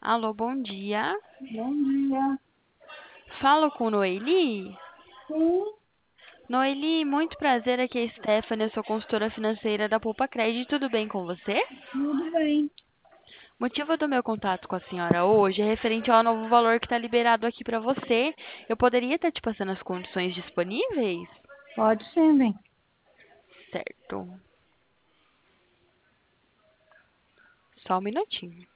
Alô, bom dia. Bom dia. Falo com Noeli? Sim, Noeli, muito prazer, aqui é a Stephanie, eu sou consultora financeira da Poupa Credit, tudo bem com você? tudo bem. Motivo do meu contato com a senhora hoje é referente ao novo valor que está liberado aqui para você. Eu poderia estar te passando as condições disponíveis? Pode sim, bem. Certo. Só um minutinho.